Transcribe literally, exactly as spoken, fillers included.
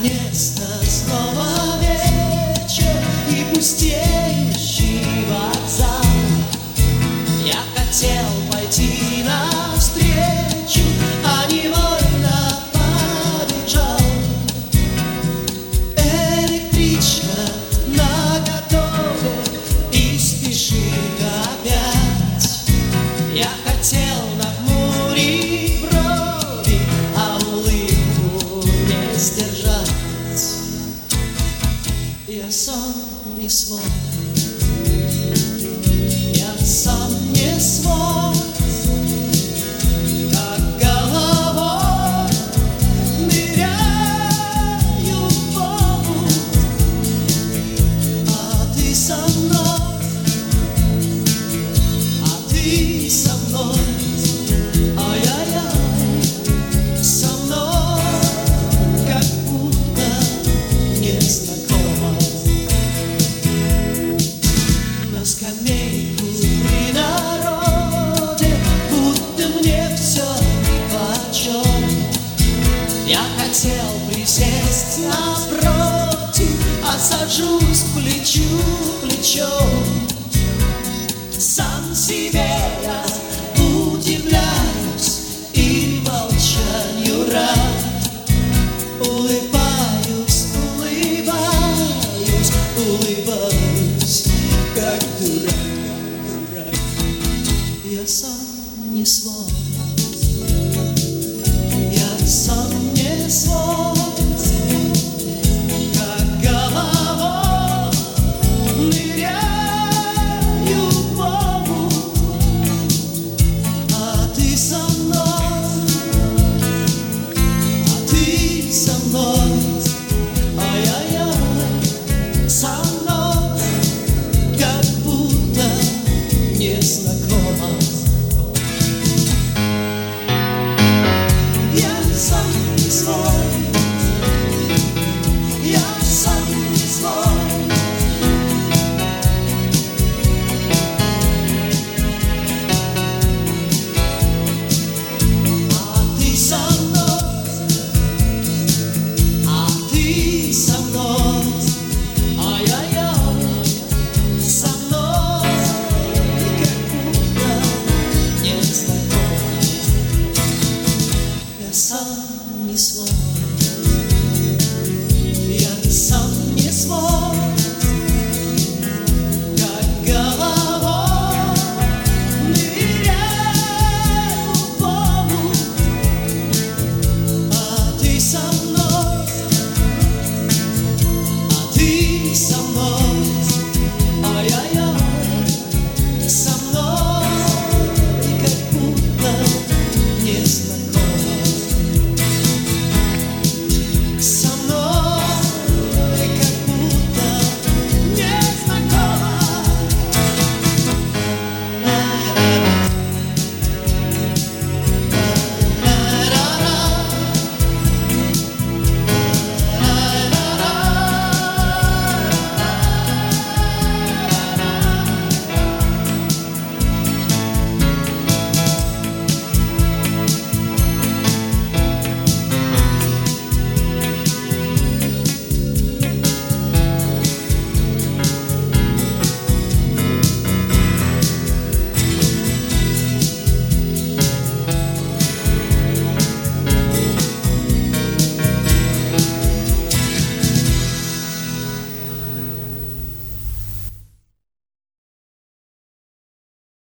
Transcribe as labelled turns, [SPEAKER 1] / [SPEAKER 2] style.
[SPEAKER 1] Наконец-то снова вечер и пустеющий вокзал. Я хотел пойти навстречу, а невольно побежал. Электричка наготове и спешит опять. Я хотел нахмурить брови, а улыбку не сдержать. Я сам не свой, я сам не свой, как головой ныряю в омут, а ты со мной, а ты со мной, ай-яй-яй, со мной, как будто незнакомо. На скамейку при народе, будто мне все нипочем. Я хотел присесть напротив, а сажусь плечу к плечу. Сам себе я удивляюсь и молчанию рад. Улыбаюсь, улыбаюсь, улыбаюсь, как дурак, дурак. Я сам не свой, я сам не свой, как головой ныряю в омут, а ты со мной, а ты со мной.